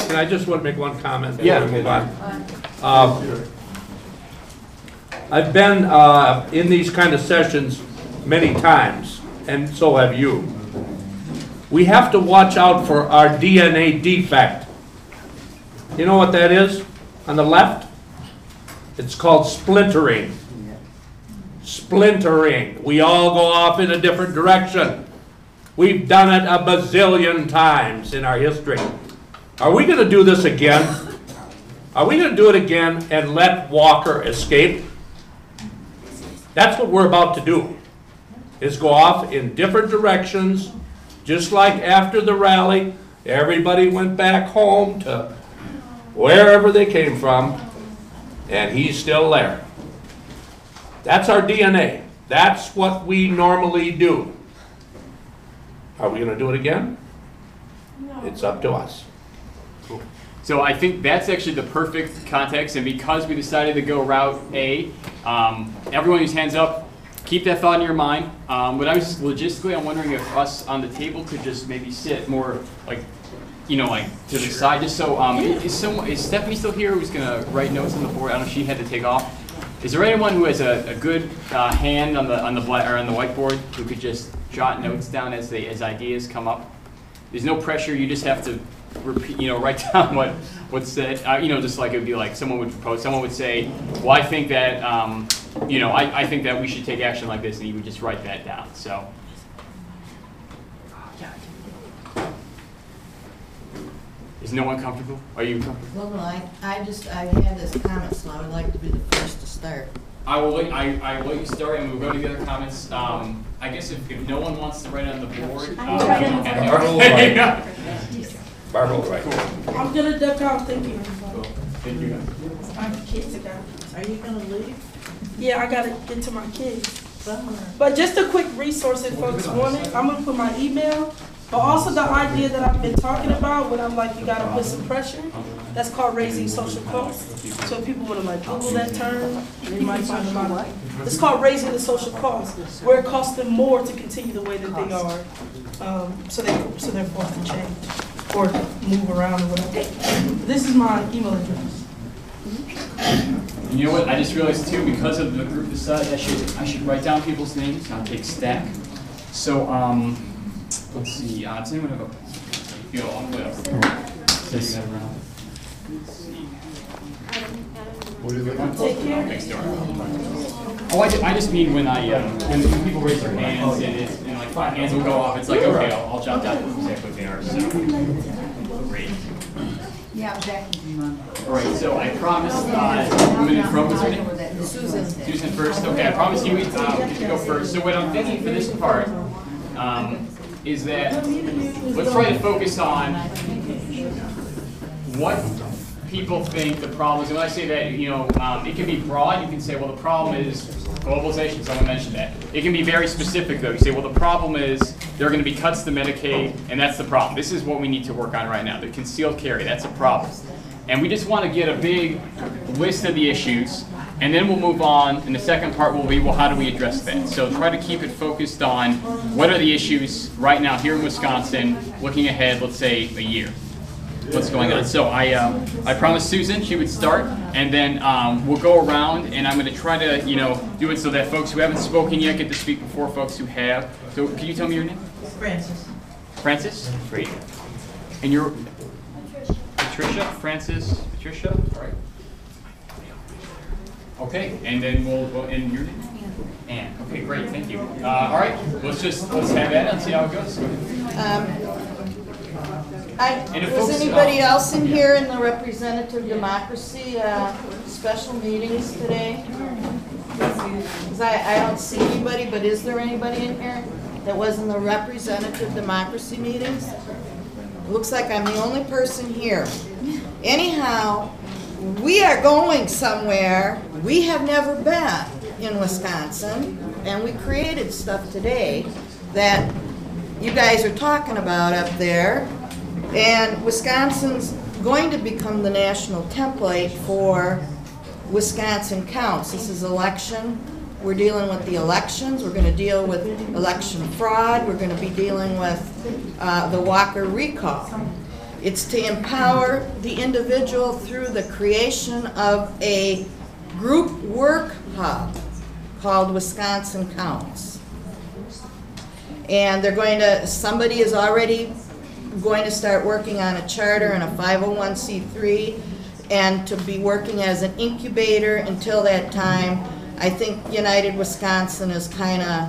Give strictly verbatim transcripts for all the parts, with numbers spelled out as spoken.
can I just want to make one comment? Yeah. before we move on? Uh, I've been uh, in these kind of sessions many times, and so have you. We have to watch out for our D N A defect. You know what that is? On the left, it's called splintering. Splintering. We all go off in a different direction. We've done it a bazillion times in our history. Are we going to do this again? Are we going to do it again and let Walker escape? That's what we're about to do, is go off in different directions, just like after the rally, everybody went back home to wherever they came from, and he's still there. That's our D N A. That's what we normally do. Are we going to do it again? No. It's up to us. Cool. So I think that's actually the perfect context, and because we decided to go route A, um, everyone whose hands up, keep that thought in your mind. Um, but I was just logistically, I'm wondering if us on the table could just maybe sit more like, you know, like to the side, just so. Um, is someone, is Stephanie still here? Who's gonna write notes on the board? I don't know if she had to take off. Is there anyone who has a, a good uh, hand on the on the black, or on the whiteboard who could just jot notes down as they as ideas come up? There's no pressure. You just have to repeat, you know, write down what what's said. Uh, you know, just like it would be like someone would propose. Someone would say, "Well, I think that, um, you know, I, I think that we should take action like this," and you would just write that down. So. Is no one comfortable? Are you comfortable? Well, no, I, I just, I had this comment, so I would like to be the first to start. I will let, I, I will let you start, and we'll go to the other comments. Um, I guess if, if no one wants to write on the board, uh, Barbara will write. Barbara will write. Cool. I'm gonna duck out. Thank you. Cool. Thank you. I have kids to go. Are you gonna leave? Yeah, I gotta get to my kids. But just a quick resource if folks want it, I'm gonna put my email. But also the idea that I've been talking about when I'm like, you gotta put some pressure, that's called raising social costs. So if people wanna like Google that term, they might find a lot of, it's called raising the social cost, where it costs them more to continue the way that they are. Um, so they, so they're forced to change or move around or whatever. This is my email address. You know what? I just realized too, because of the group this size, I should I should write down people's names. I'll take stack. So um, let's see. Uh, does anyone have a? Feel all the way up. Taking that around. Let's see. What are you looking for? Take care. Next door. Oh, I, I just mean when I um, when people raise their hands and it's and like five hands will go off. It's like okay, I'll, I'll jot down exactly what they are. So great. Yeah, Jackie. All right, so I promised, uh, women in front, what's her name? Susan. Susan first, okay, I promise you, uh, get to go first. So what I'm thinking for this part, um, is that, let's try to focus on what people think the problem is. And when I say that, you know, um, it can be broad, you can say, well, the problem is globalization, someone mentioned that. It can be very specific though, you say, well, the problem is there are going to be cuts to Medicaid, and that's the problem. This is what we need to work on right now, the concealed carry, that's a problem. And we just want to get a big list of the issues, and then we'll move on, and the second part will be, well, how do we address that? So try to keep it focused on what are the issues right now here in Wisconsin, looking ahead, let's say, a year. What's going on? So I, uh, I promised Susan she would start, and then um, we'll go around, and I'm going to try to, you know, do it so that folks who haven't spoken yet get to speak before folks who have. So can you tell me your name? Francis. Francis? Great. And you're? Patricia, Francis, Patricia, all right. Okay, and then we'll, we'll and your name? Anne. Okay, great, thank you. Uh, all right, let's just, let's have that and see how it goes. Um, I, And if was folks, anybody uh, else in here in the representative democracy uh, special meetings today? Because I, I don't see anybody, but is there anybody in here that was in the representative democracy meetings? Looks like I'm the only person here. Anyhow, we are going somewhere we have never been in Wisconsin, and we created stuff today that you guys are talking about up there, and Wisconsin's going to become the national template for Wisconsin Counts. This is election. We're dealing with the elections. We're going to deal with election fraud. We're going to be dealing with uh, the Walker recall. It's to empower the individual through the creation of a group work hub called Wisconsin Counts. And they're going to, somebody is already going to start working on a charter and a five oh one c three, and to be working as an incubator until that time. I think United Wisconsin is kind of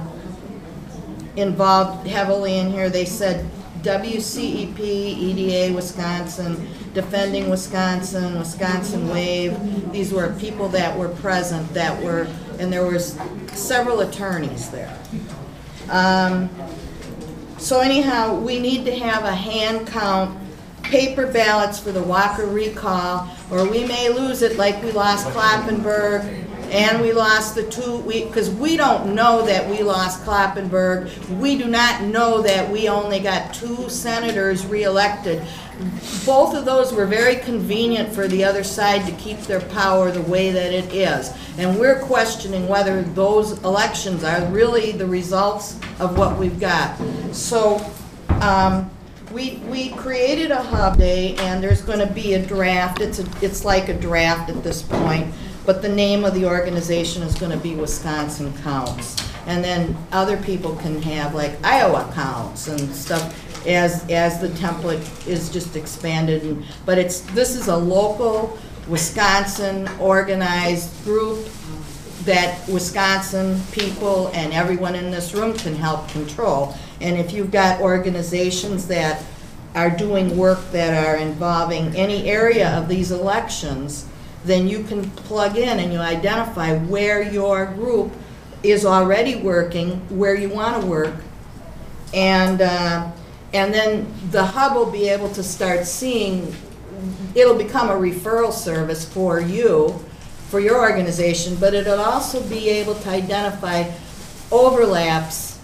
involved heavily in here. They said W C E P, E D A Wisconsin, Defending Wisconsin, Wisconsin Wave. These were people that were present, that were, and there was several attorneys there. Um, so anyhow, we need to have a hand count, paper ballots for the Walker recall, or we may lose it like we lost Kloppenburg. And we lost the two, we because we don't know that we lost Kloppenburg. We do not know that we only got two senators reelected. Both of those were very convenient for the other side to keep their power the way that it is. And we're questioning whether those elections are really the results of what we've got. So um, we, we created a hub day, and there's going to be a draft. It's, a, it's like a draft at this point. But the name of the organization is going to be Wisconsin Counts. And then other people can have like Iowa Counts and stuff as as the template is just expanded. And, but it's this is a local Wisconsin organized group that Wisconsin people and everyone in this room can help control. And if you've got organizations that are doing work that are involving any area of these elections, then you can plug in and you identify where your group is already working, where you want to work, and uh, and then the hub will be able to start seeing, it'll become a referral service for you, for your organization, but it'll also be able to identify overlaps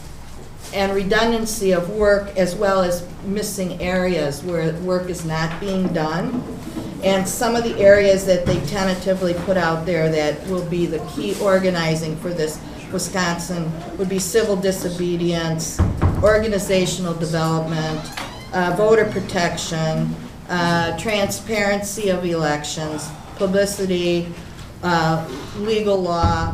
and redundancy of work, as well as missing areas where work is not being done. And some of the areas that they tentatively put out there that will be the key organizing for this Wisconsin would be civil disobedience, organizational development, uh, voter protection, uh, transparency of elections, publicity, uh, legal law,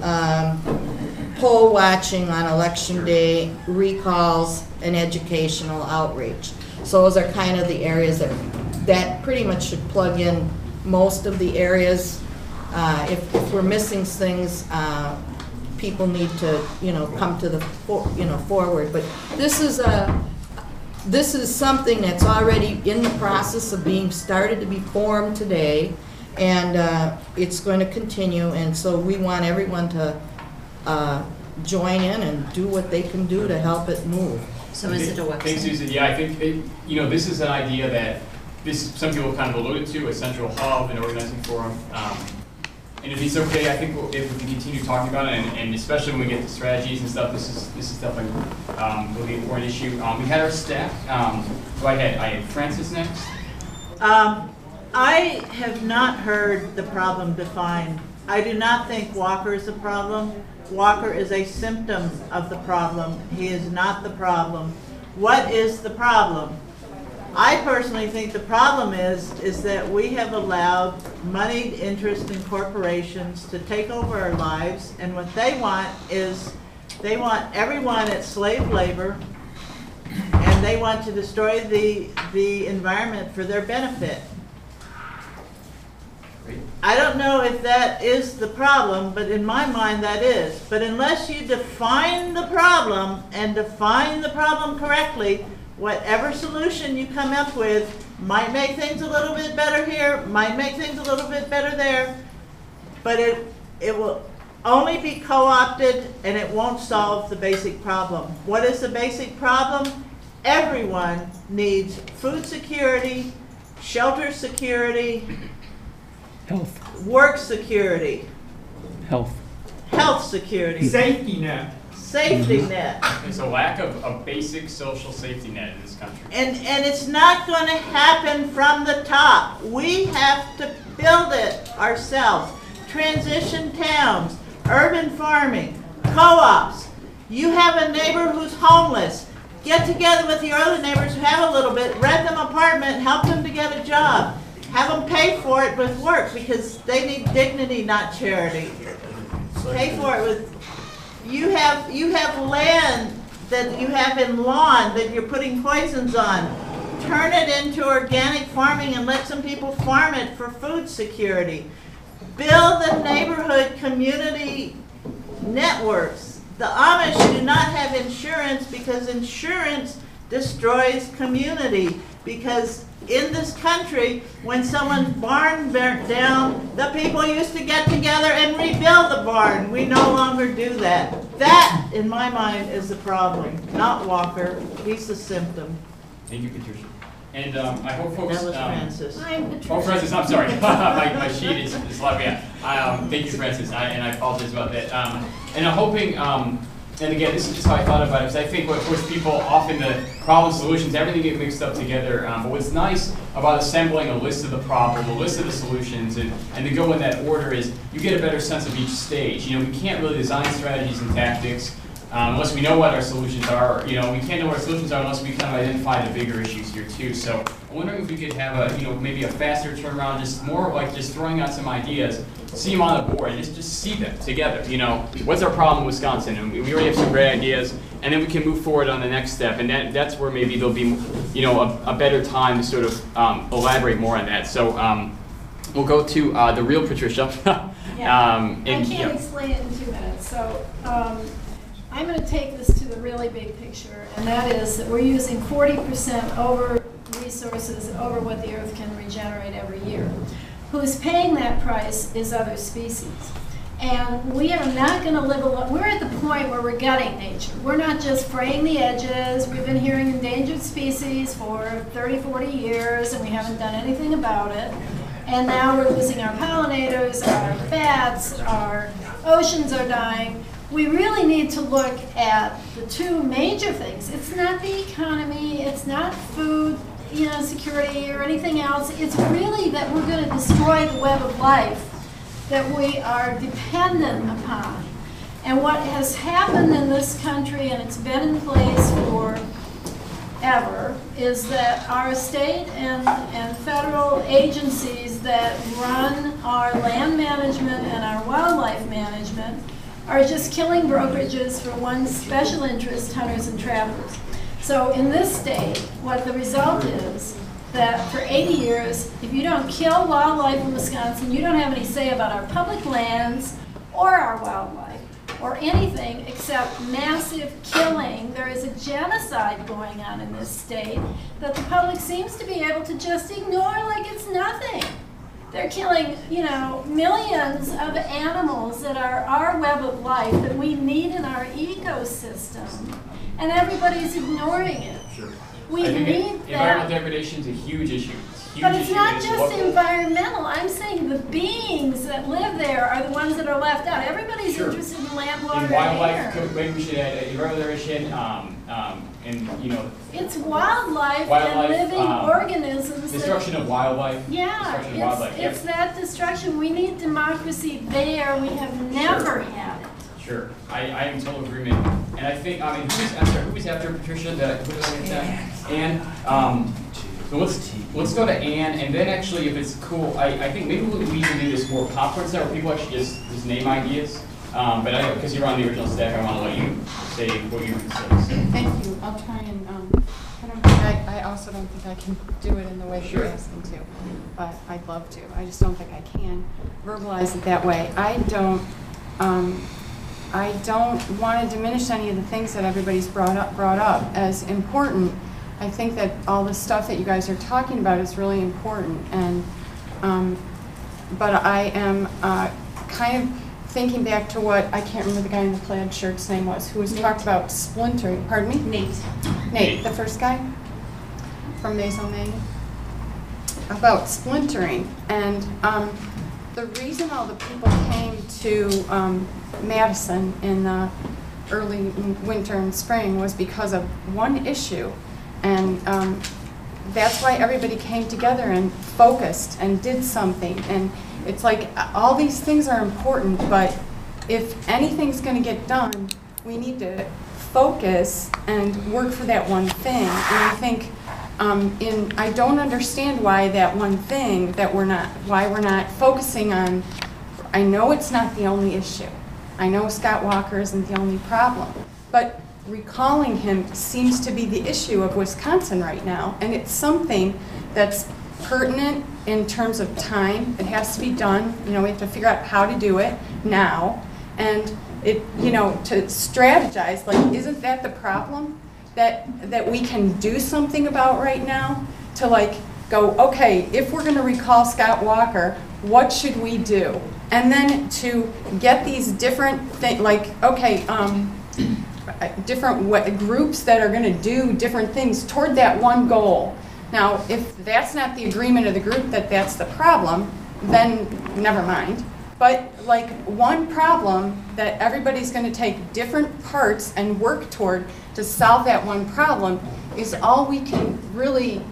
um, poll watching on election day, recalls, and educational outreach. So those are kind of the areas that that pretty much should plug in most of the areas. Uh, if, if we're missing things, uh, people need to, you know, come to the, for, you know, forward. But this is a, this is something that's already in the process of being started to be formed today, and uh, it's going to continue. And so we want everyone to uh, join in and do what they can do to help it move. So is it a website? Thanks, Susan. Yeah, I think it, you know, this is an idea that this some people kind of alluded to, a central hub, an organizing forum. Um, and if it's okay, I think we'll, if we can continue talking about it, and, and especially when we get to strategies and stuff, this is this is definitely um, really important issue. Um, we had our staff. Um, so I had I had Francis next. Um, I have not heard the problem defined. I do not think Walker is the problem. Walker is a symptom of the problem. He is not the problem. What is the problem? I personally think the problem is, is that we have allowed moneyed interest in corporations to take over our lives, and what they want is, they want everyone at slave labor, and they want to destroy the, the environment for their benefit. I don't know if that is the problem, but in my mind that is. But unless you define the problem and define the problem correctly, whatever solution you come up with might make things a little bit better here, might make things a little bit better there, but it, it will only be co-opted, and it won't solve the basic problem. What is the basic problem? Everyone needs food security, shelter security, Health. work security, Health. health security, Safety net. safety net. There's a lack of a basic social safety net in this country. And, and it's not going to happen from the top. We have to build it ourselves. Transition towns, urban farming, co-ops. You have a neighbor who's homeless. get together with your other neighbors who have a little bit, rent them an apartment, help them to get a job. Have them pay for it with work because they need dignity, not charity. Pay for it with, you have, you have land that you have in lawn that you're putting poisons on. Turn it into organic farming and let some people farm it for food security. Build the neighborhood community networks. The Amish do not have insurance because insurance destroys community. Because in this country, when someone's barn burnt down, the people used to get together and rebuild the barn. We no longer do that. That, in my mind, is the problem, not Walker. He's the symptom. Thank you, Patricia. And um, I hope folks. That was um, Francis. I'm Patricia. Oh, Francis, I'm sorry. my, my sheet is, is left. Yeah. Um, thank you, Francis, I, and I apologize about that. Um, and I'm hoping, um, and again, this is just how I thought about it, because I think what puts people often the problem solutions, everything get mixed up together. Um, but what's nice about assembling a list of the problem, a list of the solutions, and, and to go in that order is you get a better sense of each stage. You know, we can't really design strategies and tactics Um, unless we know what our solutions are. You know, we can't know what our solutions are unless we kind of identify the bigger issues here too. So I'm wondering if we could have a, you know, maybe a faster turnaround, just more like just throwing out some ideas, see them on the board, and just, just see them together. You know, what's our problem in Wisconsin? And we already have some great ideas, and then we can move forward on the next step. And that, that's where maybe there'll be, you know, a, a better time to sort of um, elaborate more on that. So um, we'll go to uh, the real Patricia. Yeah. um, I and, can't yeah. explain it in two minutes. So um, I'm going to take this to the really big picture, and that is that we're using forty percent over resources over what the Earth can regenerate every year. Who's paying that price is other species. And we are not going to live alone. We're at the point where we're gutting nature. We're not just fraying the edges. We've been hearing endangered species for thirty, forty years, and we haven't done anything about it. And now we're losing our pollinators, our bats, our oceans are dying. We really need to look at the two major things. It's not the economy, it's not food, you know, security or anything else. It's really that we're going to destroy the web of life that we are dependent upon. And what has happened in this country, and it's been in place forever, is that our state and, and federal agencies that run our land management and our wildlife management are just killing brokerages for one special interest, hunters and travelers. So in this state, what the result is, that for eighty years, if you don't kill wildlife in Wisconsin, you don't have any say about our public lands or our wildlife or anything except massive killing. There is a genocide going on in this state that the public seems to be able to just ignore like it's nothing. They're killing, you know, millions of animals that are our web of life that we need in our ecosystem, and everybody's ignoring it. Sure. We I think need it, that. Environmental degradation is a huge issue. It's a huge But it's issue. not It's just local. environmental. I'm saying the beings that live there are the ones that are left out. Everybody's Sure. interested in land, water, In and wildlife, air. could- maybe we should add uh, evaluation, um, um, and you know, It's wildlife, Wildlife, and living um, organisms. that- destruction of wildlife. Yeah, destruction of it's, wildlife. Yep. it's that destruction. We need democracy there. We have never had it. Sure, I, I am in total agreement, and I think, I mean, who's after, who's after Patricia, that, who did I get that? Ann, um, so let's, let's go to Ann, and then actually, if it's cool, I, I think maybe we we can do this more popcorn style, where people actually just, just name ideas, um, but I, because you're on the original stack, I wanna let you say what you would say, so. Thank you. I'll try and, um, I don't think I, I also don't think I can do it in the way that you're Sure. asking to, but I'd love to. I just don't think I can verbalize it that way. I don't, um, I don't want to diminish any of the things that everybody's brought up, brought up as important. I think that all the stuff that you guys are talking about is really important, and, um, but I am, uh, kind of thinking back to what, I can't remember the guy in the plaid shirt's name was, who was talked about splintering, pardon me? Nate. Nate, the first guy from Maisonneuve, about splintering. And um, the reason all the people came to um, Madison in the early winter and spring was because of one issue. And um, that's why everybody came together and focused and did something. And it's like all these things are important, but if anything's going to get done, we need to focus and work for that one thing. And I think, um, in, I don't understand why that one thing that we're not, why we're not focusing on, I know it's not the only issue. I know Scott Walker isn't the only problem, but recalling him seems to be the issue of Wisconsin right now, and it's something that's pertinent in terms of time. It has to be done. You know, we have to figure out how to do it now, and it, you know, to strategize. Like, isn't that the problem that that we can do something about right now? To like go, okay, if we're going to recall Scott Walker, what should we do? And then to get these different things, like, okay, um, different w groups that are going to do different things toward that one goal. Now, if that's not the agreement of the group that that's the problem, then never mind. But like one problem that everybody's going to take different parts and work toward to solve that one problem is all we can really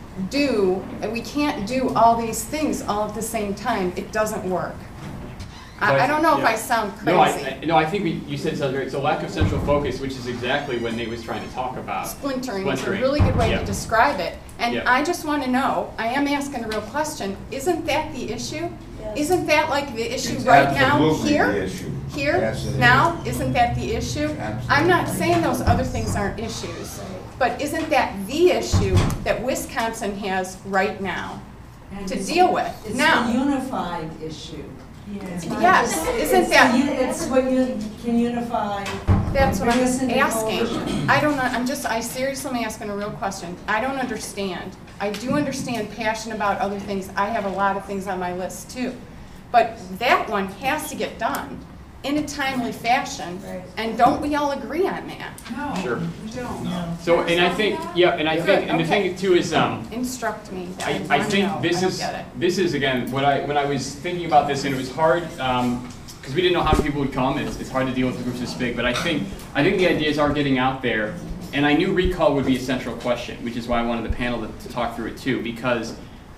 do. We can't do all these things all at the same time. It doesn't work. I, I don't know if I sound crazy. No, I, I, no, I think we, you said something great. So lack of central focus, which is exactly what Nate was trying to talk about. Splintering, is a Splintering. really good way Yeah. to describe it. And Yeah. I just want to know, I am asking a real question, isn't that the issue? Isn't that like the issue It's right now, absolutely here? the issue. Here, Yes, it is. now, isn't that the issue? Absolutely. I'm not saying those other things aren't issues, but isn't that the issue that Wisconsin has right now to deal with? It's Now, a unified issue. It's not yes, just- isn't it's that- a uni- It's what you can unify. that's what I'm bring us into asking. coalition. I don't know, I'm just, I seriously am asking a real question. I don't understand. I do understand passion about other things. I have a lot of things on my list too. But that one has to get done in a timely fashion, Right. and don't we all agree on that? Sure. You don't. So, and I think, yeah, and I Good, think, and the okay. thing too is, um, Instruct me. I, wanna I think know. this I don't is, get it. this is again, when I, when I was thinking about this, and it was hard, um, because we didn't know how many people would come, it's, it's hard to deal with the groups this big, but I think, I think the ideas are getting out there, and I knew recall would be a central question, which is why I wanted the panel to, to talk through it too, because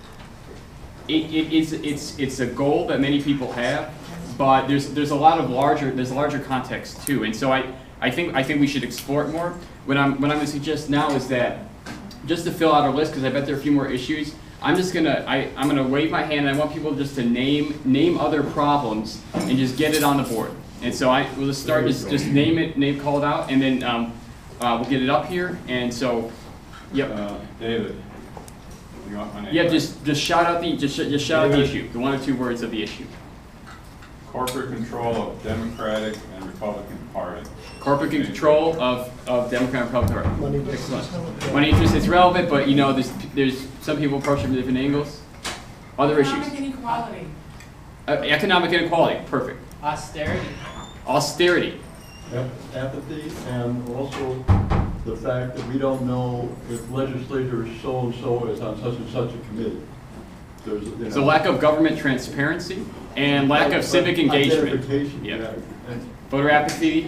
it, it, it's, it's, it's a goal that many people have, but there's, there's a lot of larger, there's a larger context too, and so I, I think, I think we should explore it more. What I'm, what I'm gonna suggest now is that, just to fill out our list, because I bet there are a few more issues, I'm just gonna, I, I'm gonna wave my hand, and I want people just to name, name other problems, and just get it on the board. And so I, we'll just start, just, just name it, name, call it out, and then, um, uh, we'll get it up here, and so, yep. Uh, David, you want my name? Yeah, just, just shout out the, just, sh- just shout out the David. issue, the one or two words of the issue. Corporate control of Democratic and Republican Party. Corporate control of, of Democrat and Republican Party. Excellent. Money interest, it's relevant, but you know, there's, there's, some people approach it from different angles. Other issues. Economic inequality, Uh, economic inequality, perfect. austerity. Austerity. Ap- Apathy, and also the fact that we don't know if legislator so-and-so is on such and such a committee. There's, you know. So lack of government transparency and lack of civic engagement. Identification, Yeah. yeah. And Voter apathy.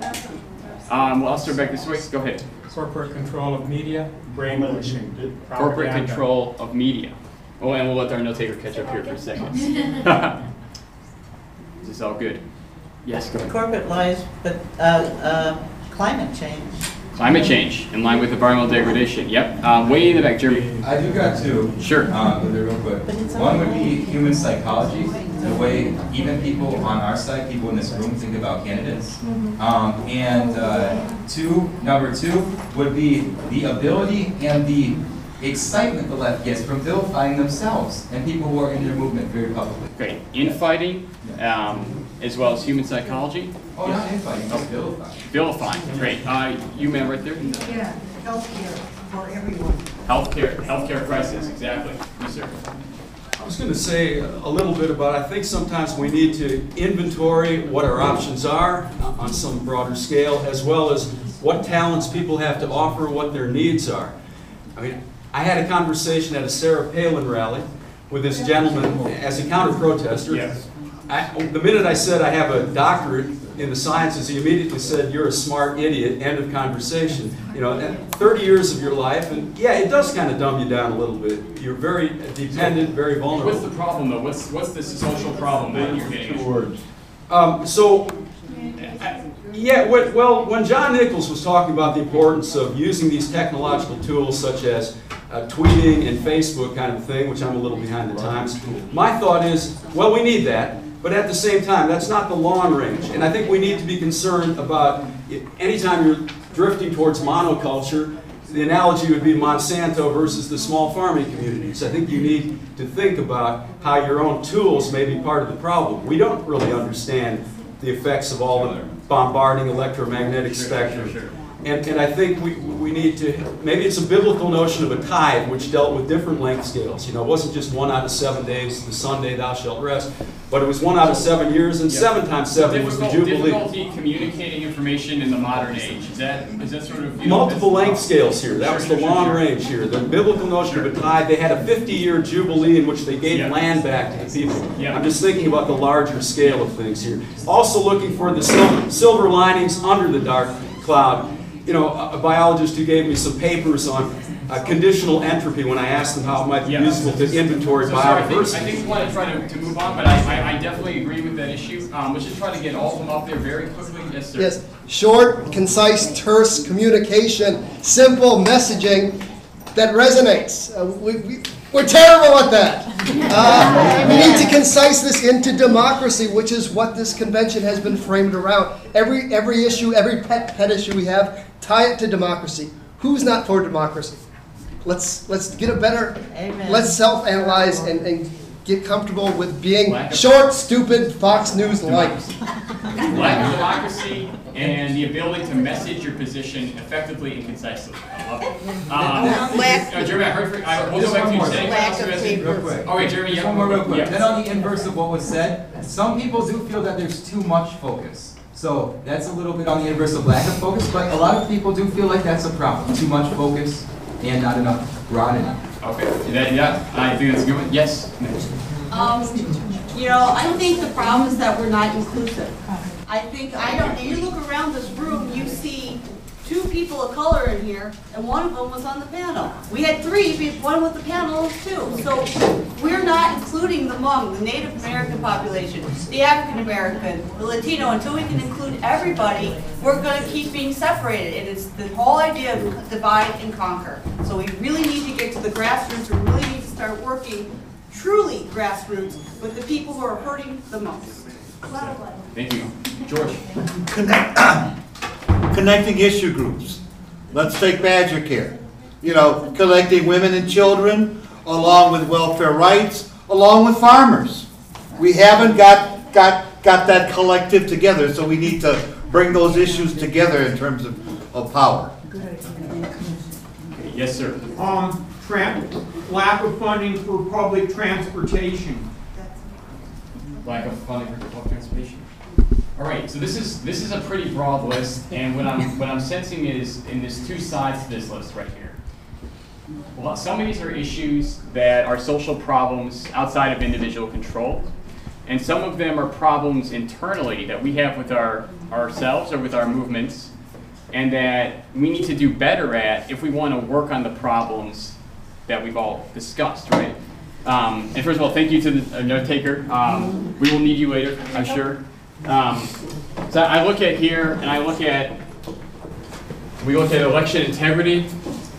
Um, well, I'll start back this way. Go ahead. Corporate control of media, brainwashing, Corporate propaganda. control of media. Oh, and we'll let our note taker catch up here for a second. This is all good. Yes, go ahead. Corporate lies, but uh, uh, climate change. Climate change, in line with environmental degradation. Yep. Uh, way in the back, Jeremy. I do got two. Sure. Um, but they're real quick. One would be human psychology, the way even people on our side, people in this room, think about candidates. Um, and uh, two, number two would be the ability and the excitement the left gets from vilifying themselves and people who are in their movement very publicly. Great. Infighting, um, as well as human psychology. Oh, not infighting, just vilifying. Vilifying. Great. Uh, you, ma'am, right there. Yeah, healthcare for everyone. Healthcare, healthcare crisis. Exactly. Yes, sir. I was going to say a little bit about, I think sometimes we need to inventory what our options are on some broader scale, as well as what talents people have to offer, what their needs are. I mean, I had a conversation at a Sarah Palin rally with this gentleman as a counter-protester. Yes. I, the minute I said I have a doctorate in the sciences, he immediately said, "You're a smart idiot," end of conversation. You know, and thirty years of your life, and yeah, it does kind of dumb you down a little bit. You're very dependent, very vulnerable. What's the problem, though? What's what's the social problem that you're getting? two words. Um, so, I- Yeah, what- well, when John Nichols was talking about the importance of using these technological tools such as uh, tweeting and Facebook kind of thing, which I'm a little behind the times, my thought is, well, we need that, but at the same time, that's not the long range. And I think we need to be concerned about, i- anytime you're drifting towards monoculture, the analogy would be Monsanto versus the small farming communities. I think you need to think about how your own tools may be part of the problem. We don't really understand the effects of all the bombarding electromagnetic spectrum. And, and I think we, we need to, maybe it's a biblical notion of a tithe which dealt with different length scales. You know, it wasn't just one out of seven days, the Sunday thou shalt rest, but it was one out of seven years, and Yeah. seven times seven was the Difficult- Jubilee. Difficulty communicating information in the modern age. Is that, is that sort of, you know, Multiple that's- length scales here. That was the Sure, sure, long sure. range here. The biblical notion of a tithe, they had a fifty-year jubilee in which they gave Yeah. land back to the people. Yeah. I'm just thinking about the larger scale of things here. Also looking for the sil- silver linings under the dark cloud. You know, a a biologist who gave me some papers on uh, conditional entropy when I asked them how it might be Yeah. useful to inventory So, sorry, I think, I biodiversity. think we want to try to, to move on, but I, I, I definitely agree with that issue. Um, let's just try to get all of them up there very quickly. Yes, sir. Yes, short, concise, terse communication, simple messaging that resonates. Uh, we, we, we're terrible at that. Uh, we need to concise this into democracy, which is what this convention has been framed around. Every every issue, every pet pet issue we have, tie it to democracy. Who's not for democracy? Let's let's get a better. Amen. Let's self-analyze and, and get comfortable with being Lack of- short, stupid, Fox News like. Lack of democracy and the ability to message your position effectively and concisely. I love it. Um, Lack- uh, Jeremy, I heard, for, I, we'll go back to you. Say- Lack of paper. Real quick. Oh, wait, Jeremy, Just yeah. one more real quick. Yeah. Then on the inverse of what was said, some people do feel that there's too much focus. So that's a little bit on the inverse of lack of focus, but a lot of people do feel like that's a problem. Too much focus and not enough broadening. Okay, that, yeah, I think that's a good one. Yes? Um, you know, I think the problem is that we're not inclusive. I think, I don't, you look around this room, you see two people of color in here, and one of them was on the panel. We had three, but one with the panel was two. So we're not including the Hmong, the Native American population, the African American, the Latino. Until we can include everybody, we're gonna keep being separated. And it's the whole idea of divide and conquer. So we really need to get to the grassroots, we really need to start working truly grassroots with the people who are hurting the most. Thank you. George? Connect, connecting issue groups. Let's take Badger Care. You know, connecting women and children, along with welfare rights, along with farmers. We haven't got, got, got that collective together, so we need to bring those issues together in terms of, of power. Okay, yes, sir. Um, tran lack of funding for public transportation. Lack of funding for public transportation. All right, so this is this is a pretty broad list, and what I'm what I'm sensing is, and there's two sides to this list right here. Well, some of these are issues that are social problems outside of individual control, and some of them are problems internally that we have with our ourselves or with our movements, and that we need to do better at if we want to work on the problems that we've all discussed, right? Um, and first of all, thank you to the uh, note taker. Um, we will need you later, I'm sure. Um, so I look at here, and I look at, we look at election integrity,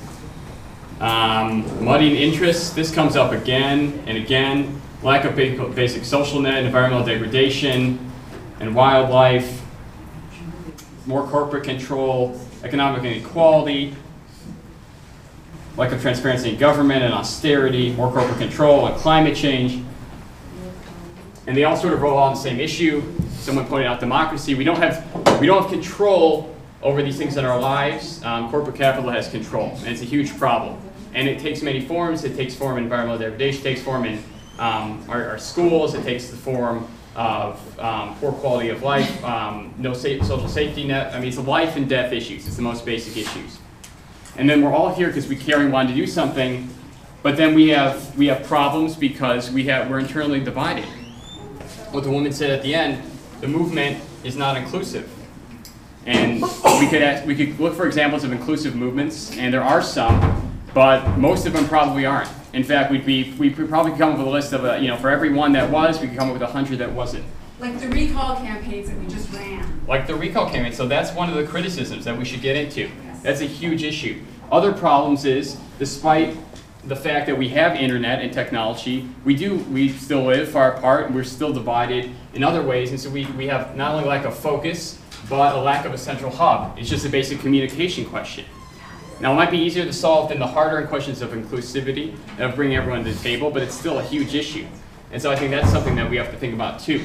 um, muddying interests. This comes up again and again. Lack of basic, basic social net, environmental degradation, and wildlife. More corporate control, economic inequality, lack of transparency in government and austerity, more corporate control, and climate change. And they all sort of roll on the same issue. Someone pointed out democracy. We don't have, we don't have control over these things in our lives. Um, corporate capital has control, and it's a huge problem. And it takes many forms. It takes form in environmental degradation, it takes form in um, our, our schools, it takes the form of um, poor quality of life, um, no sa social safety net. I mean, it's the life and death issues. It's the most basic issues. And then we're all here because we care and want to do something, but then we have we have problems because we have we're internally divided. What the woman said at the end, the movement is not inclusive. And we could ask, we could look for examples of inclusive movements, and there are some, but most of them probably aren't. In fact, we'd be we could probably come up with a list of, uh, you know, for every one that was, we could come up with a hundred that wasn't. Like the recall campaigns that we just ran. Like the recall campaign. So that's one of the criticisms that we should get into. That's a huge issue. Other problems is, despite the fact that we have internet and technology, we do, we still live far apart and we're still divided in other ways. And so we, we have not only lack of focus, but a lack of a central hub. It's just a basic communication question. Now, it might be easier to solve than the harder questions of inclusivity and of bringing everyone to the table, but it's still a huge issue. And so I think that's something that we have to think about too.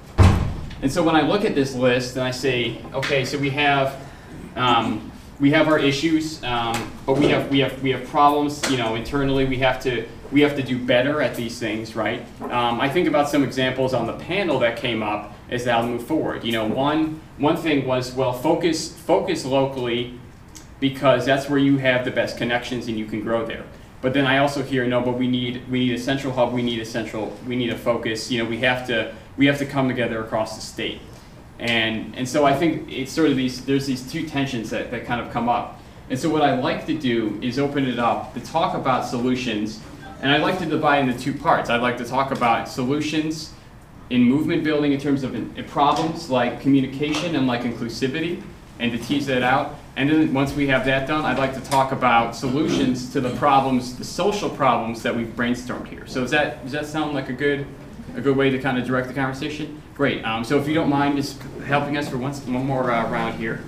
And so when I look at this list and I say, okay, so we have, um, we have our issues, um, but we have we have we have problems. You know, internally we have to we have to do better at these things, right? Um, I think about some examples on the panel that came up as to how to move forward. You know, one one thing was, well, focus focus locally, because that's where you have the best connections and you can grow there. But then I also hear, no, but we need we need a central hub. We need a central we need a focus. You know, we have to we have to come together across the state. And and so I think it's sort of these, there's these two tensions that, that kind of come up. And so what I like to do is open it up to talk about solutions, and I like to divide into two parts. I'd like to talk about solutions in movement building in terms of in, in problems like communication and like inclusivity, and to tease that out. And then once we have that done, I'd like to talk about solutions to the problems, the social problems that we've brainstormed here. So does that, does that sound like a good, a good way to kind of direct the conversation? Great. Um, so if you don't mind just helping us for once, one more uh, round here.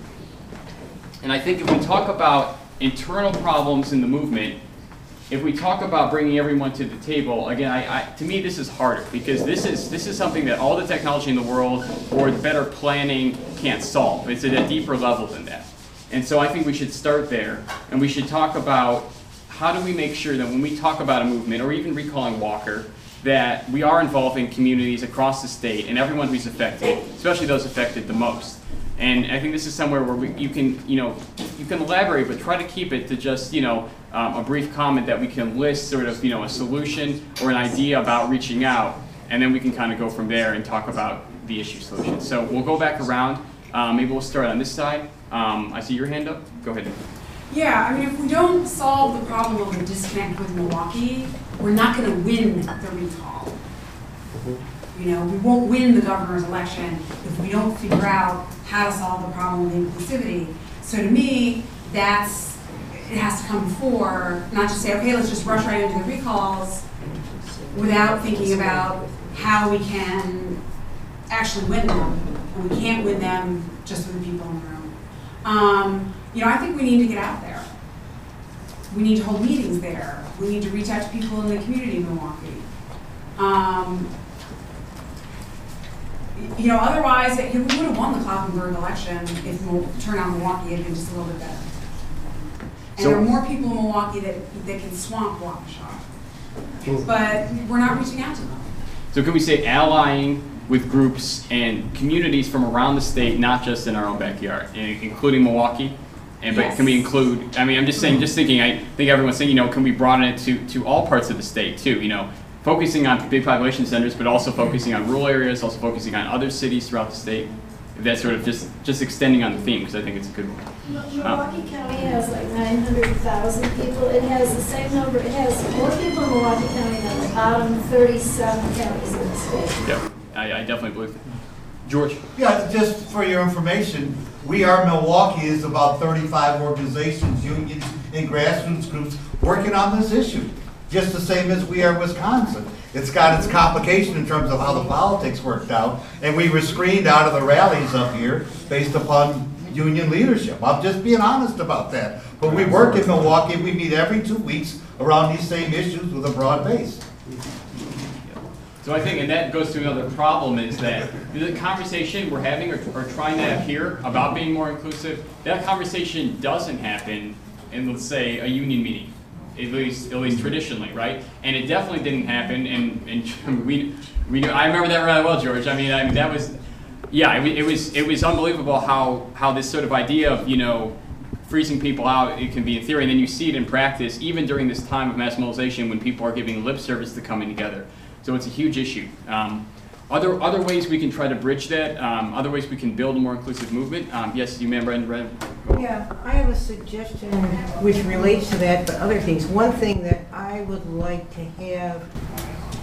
And I think if we talk about internal problems in the movement, if we talk about bringing everyone to the table, again, I, I, to me this is harder, because this is this is something that all the technology in the world or the better planning can't solve. It's at a deeper level than that. And so I think we should start there, and we should talk about how do we make sure that when we talk about a movement, or even recalling Walker, that we are involving communities across the state and everyone who's affected, especially those affected the most. And I think this is somewhere where we, you can, you know, you can elaborate, but try to keep it to just, you know, um, a brief comment that we can list sort of, you know, a solution or an idea about reaching out, and then we can kind of go from there and talk about the issue solution. So we'll go back around. Um, maybe we'll start on this side. Um, I see your hand up. Go ahead. Yeah, I mean, if we don't solve the problem of the disconnect with Milwaukee, we're not going to win the recall. You know, we won't win the governor's election if we don't figure out how to solve the problem with inclusivity. So to me, that's, it has to come before, not just say, okay, let's just rush right into the recalls without thinking about how we can actually win them. And we can't win them just with the people in the room. Um, you know, I think we need to get out there. We need to hold meetings there. We need to reach out to people in the community in Milwaukee. Um, you know, otherwise, it, we would have won the Kloppenburg election if turnout in Milwaukee had been just a little bit better. And So, there are more people in Milwaukee that, that can swamp Waukesha. But we're not reaching out to them. So can we say allying with groups and communities from around the state, not just in our own backyard, including Milwaukee? And but Yes. can we include, I mean, I'm just saying, just thinking, I think everyone's saying, you know, can we broaden it to, to all parts of the state too, you know, focusing on big population centers, but also focusing on rural areas, also focusing on other cities throughout the state. That's sort of just, just extending on the theme, because I think it's a good one. Milwaukee County has like nine hundred thousand people. It has the same number, it has more people in Milwaukee County than the bottom thirty-seven counties in the state. Yeah, I, I definitely believe that. George? Yeah, just for your information, We Are Milwaukee is about thirty-five organizations, unions, and grassroots groups working on this issue, just the same as We Are Wisconsin. It's got its complication in terms of how the politics worked out, and we were screened out of the rallies up here based upon union leadership. I'm just being honest about that. But we work in Milwaukee, we meet every two weeks around these same issues with a broad base. So I think, and that goes to another problem, is that the conversation we're having or, or trying to have here about being more inclusive, that conversation doesn't happen in, let's say, a union meeting, at least at least traditionally, right? And it definitely didn't happen, and, and we, we knew, I remember that really well, George. I mean, I mean that was, yeah, it, it was it was unbelievable how, how this sort of idea of, you know, freezing people out, it can be in theory, and then you see it in practice, even during this time of mass mobilization when people are giving lip service to coming together. So it's a huge issue. Um, other other ways we can try to bridge that, um, other ways we can build a more inclusive movement. Um, yes, you remember, Brenda? Yeah, I have a suggestion which relates to that, but other things. One thing that I would like to have